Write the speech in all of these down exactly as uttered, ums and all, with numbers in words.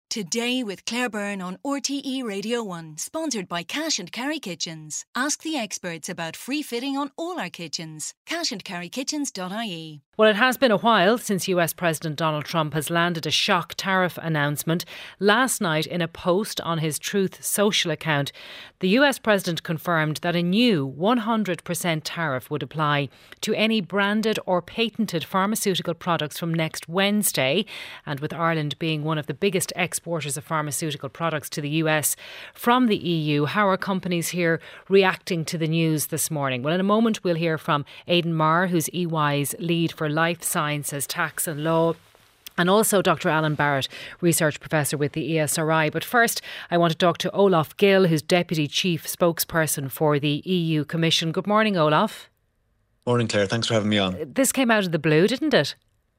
Today with Claire Byrne on R T E Radio one, sponsored by Cash and Carry Kitchens. Ask the experts about free fitting on all our kitchens. cash and carry kitchens dot I E. Well, it has been a while since U S President Donald Trump has landed a shock tariff announcement. Last night, in a post on his Truth Social account, the U S President confirmed that a new one hundred percent tariff would apply to any branded or patented pharmaceutical products from next Wednesday. And with Ireland being one of the biggest exporters of pharmaceutical products to the U S from the E U, how are companies here reacting to the news this morning? Well, in a moment, we'll hear from Aidan Maher, who's E Y's lead for Life Sciences, Tax and Law, and also Doctor Alan Barrett, Research Professor with the E S R I. But first, I want to talk to Olaf Gill, who's Deputy Chief Spokesperson for the E U Commission. Good morning, Olaf. Morning, Claire. Thanks for having me on. This came out of the blue, didn't it?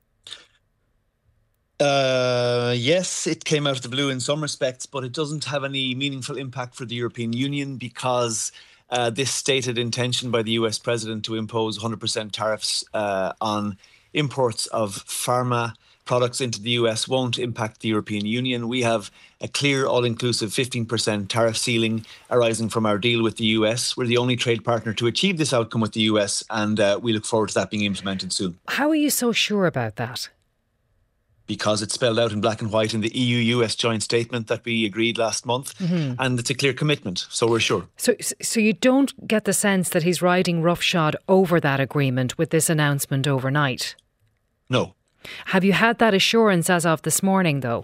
Uh, yes, it came out of the blue in some respects, but it doesn't have any meaningful impact for the European Union because Uh, this stated intention by the U S President to impose one hundred percent tariffs uh, on imports of pharma products into the U S won't impact the European Union. We have a clear, all-inclusive fifteen percent tariff ceiling arising from our deal with the U S. We're the only trade partner to achieve this outcome with the U S, and uh, we look forward to that being implemented soon. How are you so sure about that? Because it's spelled out in black and white in the E U U S joint statement that we agreed last month. Mm-hmm. And it's a clear commitment, so we're sure. So so you don't get the sense that he's riding roughshod over that agreement with this announcement overnight? No. Have you had that assurance as of this morning, though?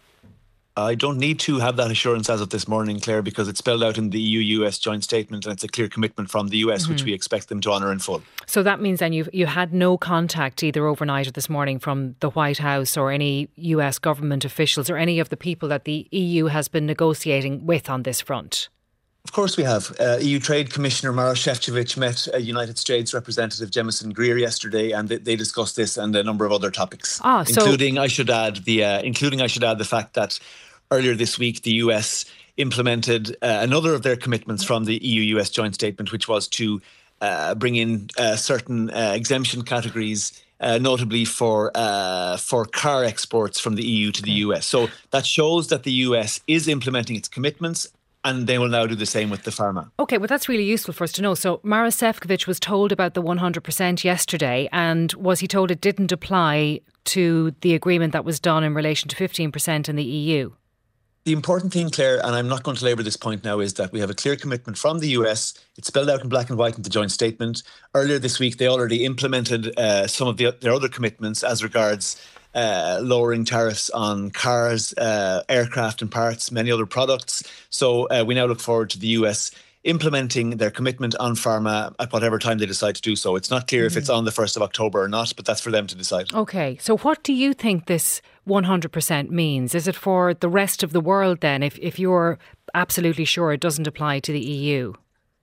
I don't need to have that assurance as of this morning, Claire, because it's spelled out in the E U U S joint statement and it's a clear commitment from the U S, mm-hmm. which we expect them to honour in full. So that means then you've, you had no contact either overnight or this morning from the White House or any U S government officials or any of the people that the E U has been negotiating with on this front? Of course we have. Uh, E U Trade Commissioner Maroš Šefčovič met a United States Representative Jemison Greer yesterday, and they, they discussed this and a number of other topics, ah, so including I should add the uh, including I should add the fact that earlier this week the U S implemented uh, another of their commitments from the E U U S joint statement, which was to uh, bring in uh, certain uh, exemption categories. Uh, notably for uh, for car exports from the E U to the U S. So that shows that the U S is implementing its commitments, and they will now do the same with the pharma. OK, well, that's really useful for us to know. So Maroš Šefčovič was told about the one hundred percent yesterday, and was he told it didn't apply to the agreement that was done in relation to fifteen percent in the E U? The important thing, Claire, and I'm not going to labour this point now, is that we have a clear commitment from the U S. It's spelled out in black and white in the joint statement. Earlier this week, they already implemented uh, some of the, their other commitments as regards uh, lowering tariffs on cars, uh, aircraft and parts, many other products. So uh, we now look forward to the U S implementing their commitment on pharma at whatever time they decide to do so. It's not clear mm. if it's on the first of October or not, but that's for them to decide. OK, so what do you think this one hundred percent means? Is it for the rest of the world then, if, if you're absolutely sure it doesn't apply to the E U?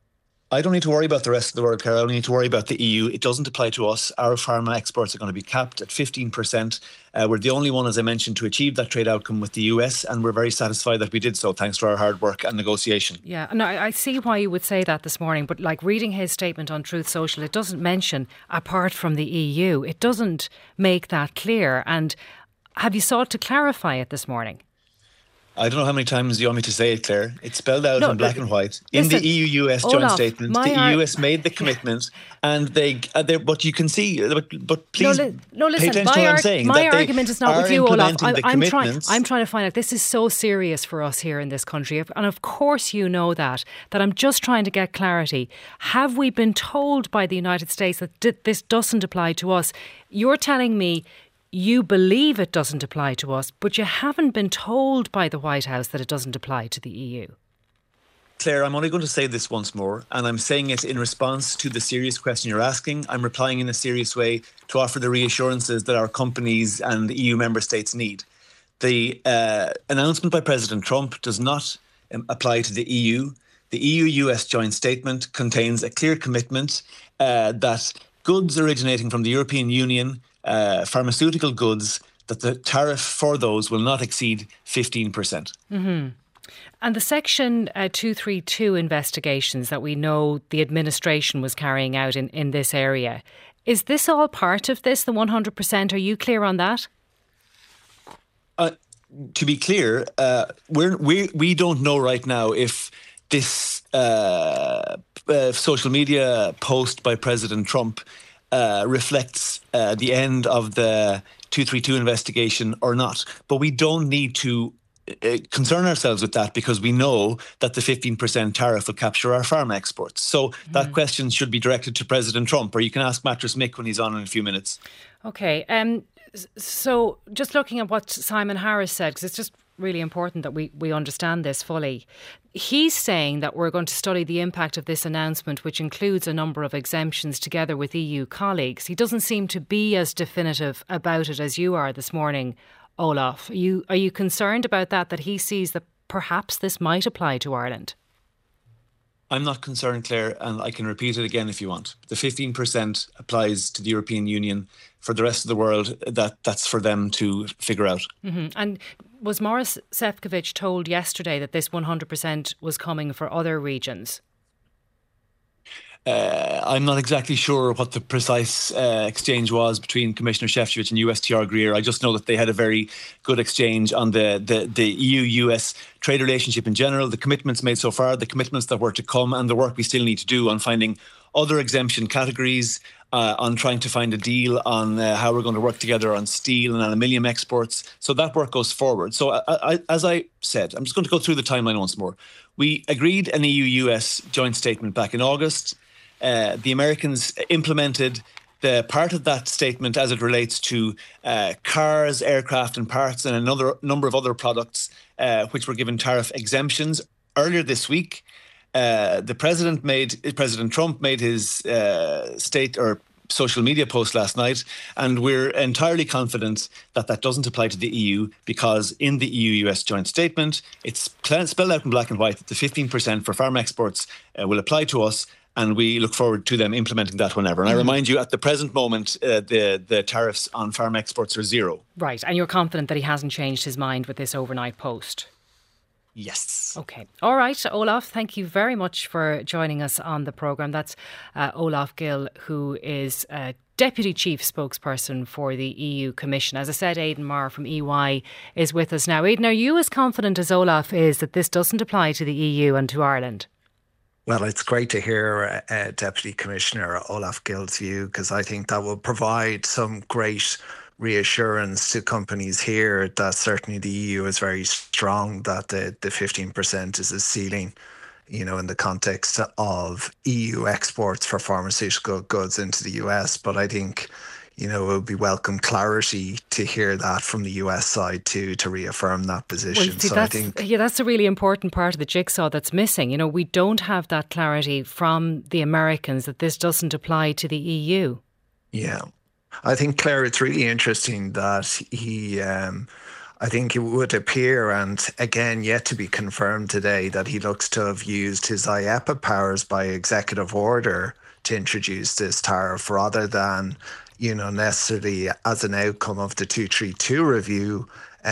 I don't need to worry about the rest of the world, Carol. I only need to worry about the E U. It doesn't apply to us. Our pharma exports are going to be capped at fifteen percent. Uh, we're the only one, as I mentioned, to achieve that trade outcome with the U S, and we're very satisfied that we did so, thanks to our hard work and negotiation. Yeah, no, I see why you would say that this morning, but like reading his statement on Truth Social, it doesn't mention apart from the E U. It doesn't make that clear. And have you sought to clarify it this morning? I don't know how many times you want me to say it, Claire. It's spelled out no, in black and white. Listen, in the E U U S joint Olaf, statement, the ar- E U S made the commitment, and they, uh, they but you can see, but, but please no, li- no, listen, pay attention to what I'm saying. My argument is not with you, Olaf. I'm, I'm, try- I'm trying to find out, this is so serious for us here in this country. And of course you know that, that I'm just trying to get clarity. Have we been told by the United States that d- this doesn't apply to us? You're telling me you believe it doesn't apply to us, but you haven't been told by the White House that it doesn't apply to the E U. Claire, I'm only going to say this once more, and I'm saying it in response to the serious question you're asking. I'm replying in a serious way to offer the reassurances that our companies and the E U member states need. The uh, announcement by President Trump does not um, apply to the E U. The E U U S joint statement contains a clear commitment uh, that goods originating from the European Union, Uh, pharmaceutical goods, that the tariff for those will not exceed fifteen percent. Mm-hmm. And the Section uh, two thirty-two investigations that we know the administration was carrying out in, in this area, is this all part of this, the one hundred percent? Are you clear on that? Uh, to be clear, uh, we're, we we don't know right now if this uh, uh, social media post by President Trump uh, reflects uh, the end of the two thirty-two investigation or not. But we don't need to uh, concern ourselves with that, because we know that the fifteen percent tariff will capture our pharma exports. So mm. that question should be directed to President Trump, or you can ask Mattress Mick when he's on in a few minutes. Okay. Um, so just looking at what Simon Harris said, because it's just really important that we, we understand this fully. He's saying that we're going to study the impact of this announcement, which includes a number of exemptions, together with E U colleagues. He doesn't seem to be as definitive about it as you are this morning, Olaf. Are you, are you concerned about that, that he sees that perhaps this might apply to Ireland? I'm not concerned, Claire, and I can repeat it again if you want. The fifteen percent applies to the European Union. For the rest of the world, that that's for them to figure out. Mm-hmm. And was Maroš Šefčovič told yesterday that this one hundred percent was coming for other regions? Uh, I'm not exactly sure what the precise uh, exchange was between Commissioner Šefčovič and U S T R Greer. I just know that they had a very good exchange on the, the, the E U U S trade relationship in general, the commitments made so far, the commitments that were to come, and the work we still need to do on finding other exemption categories, uh, on trying to find a deal on uh, how we're going to work together on steel and aluminium exports. So that work goes forward. So I, I, as I said, I'm just going to go through the timeline once more. We agreed an E U U S joint statement back in August. Uh, the Americans implemented the part of that statement as it relates to uh, cars, aircraft and parts, and another number of other products uh, which were given tariff exemptions. Earlier this week, uh, the president made President Trump made his uh, state or social media post last night, and we're entirely confident that that doesn't apply to the E U, because in the E U U S joint statement, it's spelled out in black and white that the fifteen percent for farm exports uh, will apply to us. And we look forward to them implementing that whenever. And mm-hmm. I remind you, at the present moment, uh, the, the tariffs on farm exports are zero. Right. And you're confident that he hasn't changed his mind with this overnight post? Yes. OK. All right, Olaf, thank you very much for joining us on the programme. That's uh, Olaf Gill, who is uh, Deputy Chief Spokesperson for the E U Commission. As I said, Aidan Maher from E Y is with us now. Aidan, are you as confident as Olaf is that this doesn't apply to the E U and to Ireland? Well, it's great to hear uh, Deputy Commissioner Olaf Gill's view, because I think that will provide some great reassurance to companies here that certainly the E U is very strong, that the, the fifteen percent is a ceiling, you know, in the context of E U exports for pharmaceutical goods into the U S. But I think, you know, it would be welcome clarity to hear that from the U S side too, to reaffirm that position. Well, see, so that's, I think, yeah, that's a really important part of the jigsaw that's missing. You know, we don't have that clarity from the Americans that this doesn't apply to the E U. Yeah, I think, Claire, it's really interesting that he, um, I think it would appear, and again, yet to be confirmed today, that he looks to have used his I E P A powers by executive order to introduce this tariff, rather than, you know, necessarily as an outcome of the two thirty-two review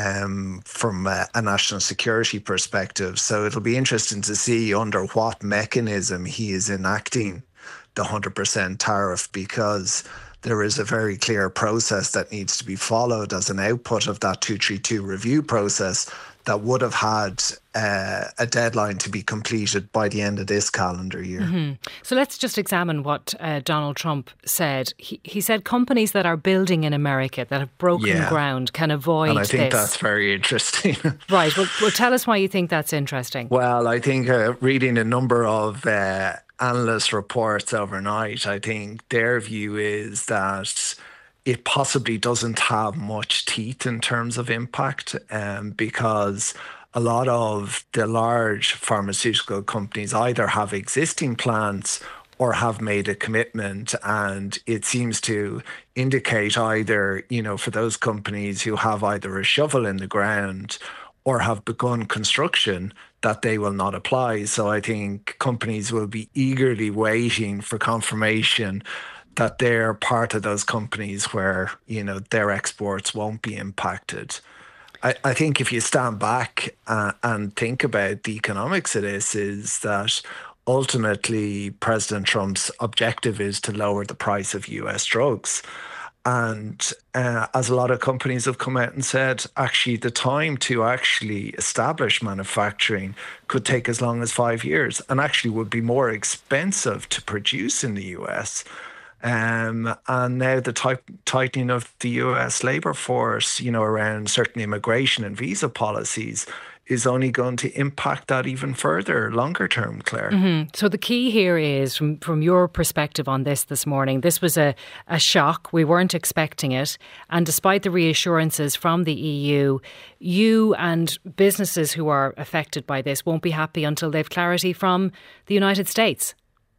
um, from a, a national security perspective. So it'll be interesting to see under what mechanism he is enacting the one hundred percent tariff, because there is a very clear process that needs to be followed as an output of that two thirty-two review process that would have had uh, a deadline to be completed by the end of this calendar year. Mm-hmm. So let's just examine what uh, Donald Trump said. He, he said companies that are building in America, that have broken yeah. ground, can avoid this. And I think this. that's very interesting. Right. Well, well, tell us why you think that's interesting. Well, I think uh, reading a number of uh, analyst reports overnight, I think their view is that it possibly doesn't have much teeth in terms of impact, um, because a lot of the large pharmaceutical companies either have existing plants or have made a commitment, and it seems to indicate either, you know, for those companies who have either a shovel in the ground or have begun construction, that they will not apply. So I think companies will be eagerly waiting for confirmation that they're part of those companies where, you know, their exports won't be impacted. I, I think if you stand back uh, and think about the economics of this, is that ultimately President Trump's objective is to lower the price of U S drugs. And uh, as a lot of companies have come out and said, actually, the time to actually establish manufacturing could take as long as five years and actually would be more expensive to produce in the U S. Um, and now the type, tightening of the U S labour force, you know, around certain immigration and visa policies is only going to impact that even further, longer term, Claire. Mm-hmm. So the key here is, from, from your perspective on this this morning, this was a, a shock. We weren't expecting it. And despite the reassurances from the E U, you and businesses who are affected by this won't be happy until they've clarity from the United States.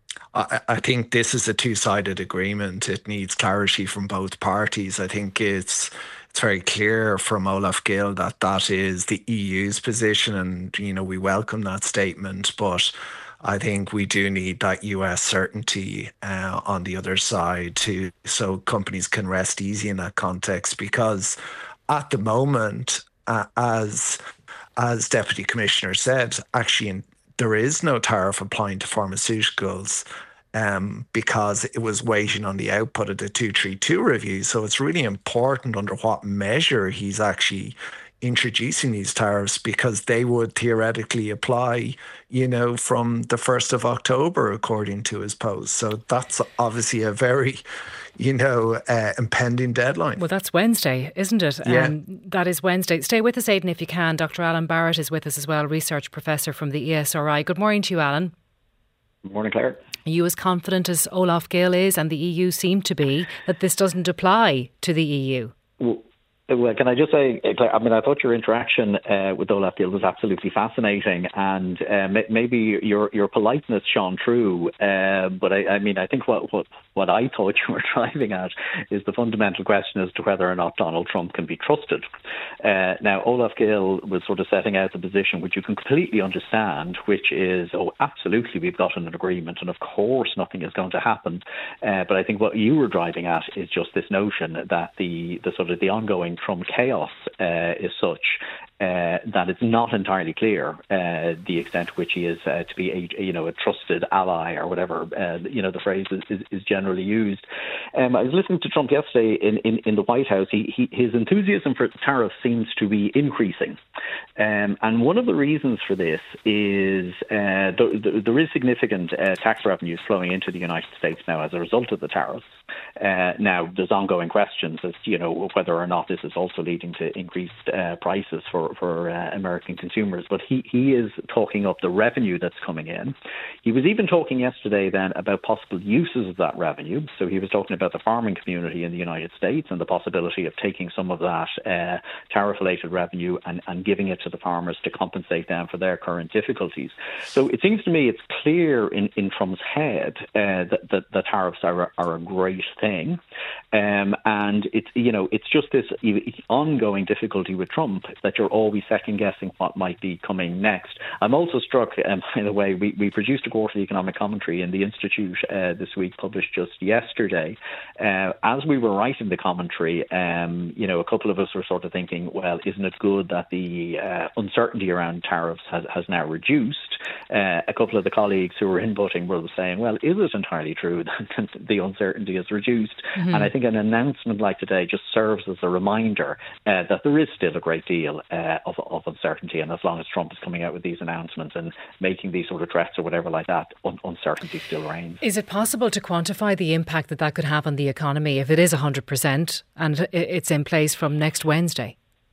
I, I think this is a two-sided agreement. It needs clarity from both parties. I think it's It's very clear from Olaf Gill that that is the E U's position, and you know we welcome that statement. But I think we do need that U S certainty uh, on the other side too, so companies can rest easy in that context. Because at the moment, uh, as as Deputy Commissioner said, actually in, there is no tariff applying to pharmaceuticals. Um, because it was waiting on the output of the two thirty-two review. So it's really important under what measure he's actually introducing these tariffs, because they would theoretically apply, you know, from the first of October, according to his post. So that's obviously a very, you know, uh, impending deadline. Well, that's Wednesday, isn't it? Yeah. Um, that is Wednesday. Stay with us, Aidan, if you can. Doctor Alan Barrett is with us as well, research professor from the E S R I. Good morning to you, Alan. Good morning, Claire. Are you as confident as Olaf Gill is, and the E U seem to be, that this doesn't apply to the E U? Well, Well, can I just say, Claire, I mean, I thought your interaction uh, with Olaf Gill was absolutely fascinating, and uh, maybe your your politeness shone through. Uh, but I, I mean, I think what, what what I thought you were driving at is the fundamental question as to whether or not Donald Trump can be trusted. Uh, now, Olaf Gill was sort of setting out the position which you can completely understand, which is, oh, absolutely, we've got an agreement, and of course nothing is going to happen. Uh, but I think what you were driving at is just this notion that the the sort of the ongoing Trump chaos uh, is such uh, that it's not entirely clear uh, the extent to which he is uh, to be a you know a trusted ally, or whatever uh, you know the phrase is, is, is generally used. Um, I was listening to Trump yesterday in, in, in the White House. He, he, his enthusiasm for tariffs seems to be increasing, um, and one of the reasons for this is uh, th- th- there is significant uh, tax revenues flowing into the United States now as a result of the tariffs. Uh, now, there's ongoing questions as to, you know, whether or not this is also leading to increased uh, prices for, for uh, American consumers. But he, he is talking up the revenue that's coming in. He was even talking yesterday then about possible uses of that revenue. So he was talking about the farming community in the United States and the possibility of taking some of that uh, tariff-related revenue and, and giving it to the farmers to compensate them for their current difficulties. So it seems to me it's clear in, in Trump's head uh, that, that the tariffs are, are a great thing. Um, and it's, you know, it's just this ongoing difficulty with Trump that you're always second guessing what might be coming next. I'm also struck, um, by the way, we, we produced a quarterly economic commentary in the Institute uh, this week, published just yesterday. Uh, as we were writing the commentary, um, you know, a couple of us were sort of thinking, well, isn't it good that the uh, uncertainty around tariffs has, has now reduced? Uh, a couple of the colleagues who were inputting were saying, well, is it entirely true that the uncertainty has reduced? Mm-hmm. And I think an announcement like today just serves as a reminder uh, that there is still a great deal uh, of, of uncertainty. And as long as Trump is coming out with these announcements and making these sort of threats or whatever like that, un- uncertainty still reigns. Is it possible to quantify the impact that that could have on the economy if it is one hundred percent and it's in place from next Wednesday?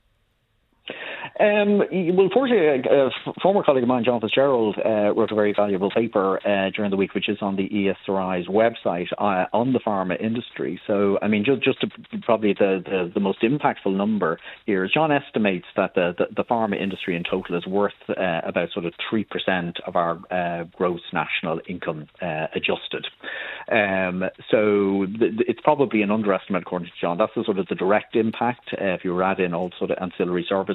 Um, well, fortunately, a, a former colleague of mine, John Fitzgerald, uh, wrote a very valuable paper uh, during the week, which is on the E S R I's website uh, on the pharma industry. So, I mean, just, just to, probably the, the, the most impactful number here is John estimates that the, the, the pharma industry in total is worth uh, about sort of three percent of our uh, gross national income uh, adjusted. Um, so th- it's probably an underestimate, according to John. That's the sort of the direct impact. Uh, if you add in all sort of ancillary services and stuff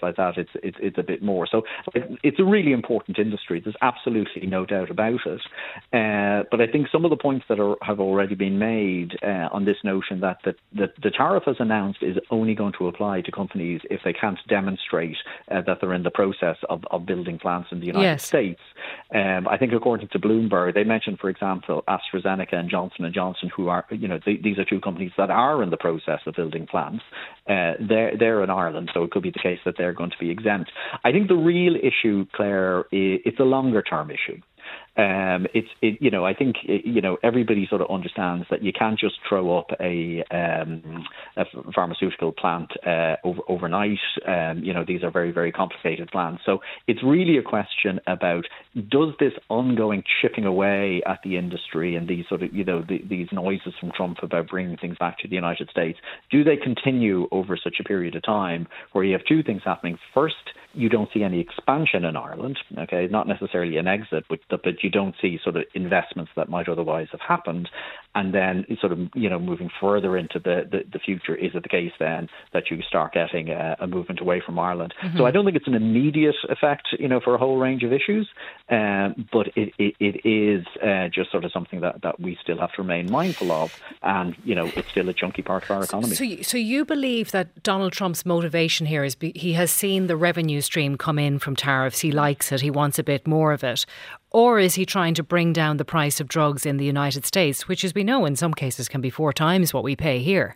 like that, it's it's, it's a bit more. So it's a really important industry. There's absolutely no doubt about it. Uh, but I think some of the points that are, have already been made uh, on this notion that the, the, the tariff as announced is only going to apply to companies if they can't demonstrate uh, that they're in the process of, of building plants in the United yes. States. Um, I think according to Bloomberg, they mentioned, for example, AstraZeneca and Johnson and Johnson, who are, you know, th- these are two companies that are in the process of building plants. Uh, they're, they're in Ireland, so it could be the case that they're going to be exempt. I think the real issue, Claire, is, it's a longer term issue. Um, it's, it, you know, I think, it, you know, everybody sort of understands that you can't just throw up a, um, a pharmaceutical plant uh, over, overnight. Um, you know, these are very, very complicated plants. So it's really a question about, does this ongoing chipping away at the industry and these sort of, you know, the, these noises from Trump about bringing things back to the United States, do they continue over such a period of time where you have two things happening? First, you don't see any expansion in Ireland, okay, not necessarily an exit, but, but you don't see sort of investments that might otherwise have happened. And then sort of, you know, moving further into the, the, the future, is it the case then that you start getting a, a movement away from Ireland? Mm-hmm. So I don't think it's an immediate effect, you know, for a whole range of issues, um, but it, it, it is uh, just sort of something that, that we still have to remain mindful of. And, you know, it's still a chunky part of our economy. So, so you believe that Donald Trump's motivation here is be, he has seen the revenue stream come in from tariffs, he likes it, he wants a bit more of it? Or is he trying to bring down the price of drugs in the United States, which, as we know, in some cases can be four times what we pay here?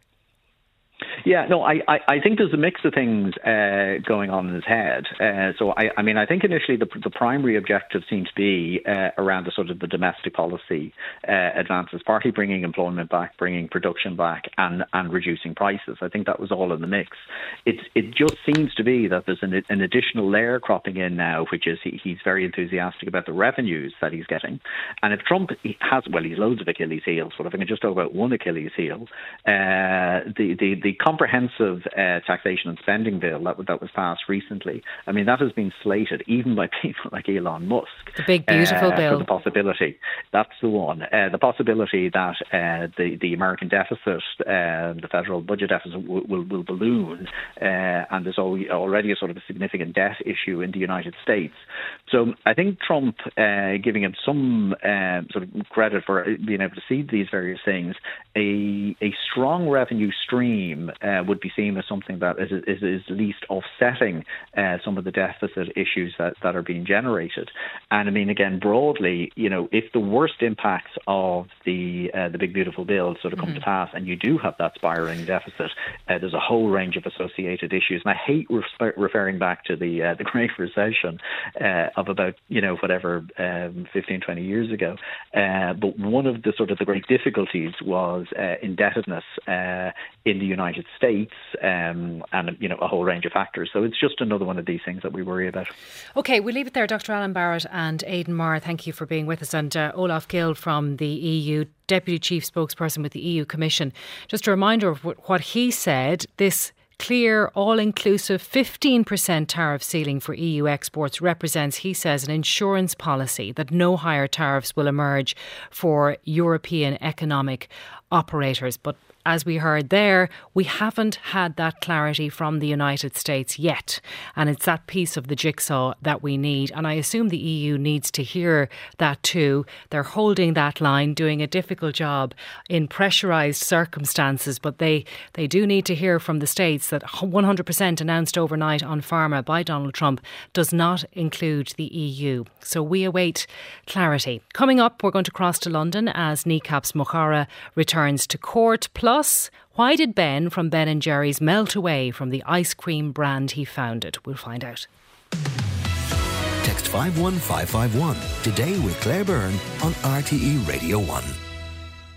Yeah, no, I, I, I think there's a mix of things uh, going on in his head. Uh, so, I, I mean, I think initially the, the primary objective seemed to be uh, around the sort of the domestic policy uh, advances, partly bringing employment back, bringing production back, and, and reducing prices. I think that was all in the mix. It, it just seems to be that there's an, an additional layer cropping in now, which is he, he's very enthusiastic about the revenues that he's getting. And if Trump has, well, he's loads of Achilles heels, but if I can just talk about one Achilles heel, uh, the, the, the comprehensive uh, taxation and spending bill that, that was passed recently, I mean, that has been slated even by people like Elon Musk. The big, beautiful uh, bill. For the possibility, that's the one, uh, the possibility that uh, the, the American deficit, uh, the federal budget deficit will, will, will balloon, uh, and there's already a sort of a significant debt issue in the United States. So I think Trump, uh, giving him some uh, sort of credit for being able to see these various things, a, a strong revenue stream Uh, would be seen as something that is, is, is at least offsetting uh, some of the deficit issues that, that are being generated. And I mean, again, broadly, you know, if the worst impacts of the uh, the big beautiful bill sort of come mm-hmm. to pass, and you do have that spiraling deficit, uh, there's a whole range of associated issues. And I hate re- referring back to the uh, the Great Recession uh, of about, you know, whatever, um, fifteen, twenty years ago. Uh, but one of the sort of the great difficulties was uh, indebtedness uh, in the United States, um, and, you know, a whole range of factors. So it's just another one of these things that we worry about. OK, we'll leave it there. Doctor Alan Barrett and Aidan Maher, thank you for being with us. And uh, Olaf Gill from the E U, Deputy Chief Spokesperson with the E U Commission. Just a reminder of what he said, this clear, all-inclusive fifteen percent tariff ceiling for E U exports represents, he says, an insurance policy that no higher tariffs will emerge for European economic operators. But as we heard there, we haven't had that clarity from the United States yet. And it's that piece of the jigsaw that we need. And I assume the E U needs to hear that too. They're holding that line, doing a difficult job in pressurised circumstances. But they, they do need to hear from the States that one hundred percent announced overnight on pharma by Donald Trump does not include the E U. So we await clarity. Coming up, we're going to cross to London as Kneecaps Mochara returns to court. Plus, why did Ben from Ben and Jerry's melt away from the ice cream brand he founded? We'll find out. Text five one five five one today with Claire Byrne on R T E Radio one.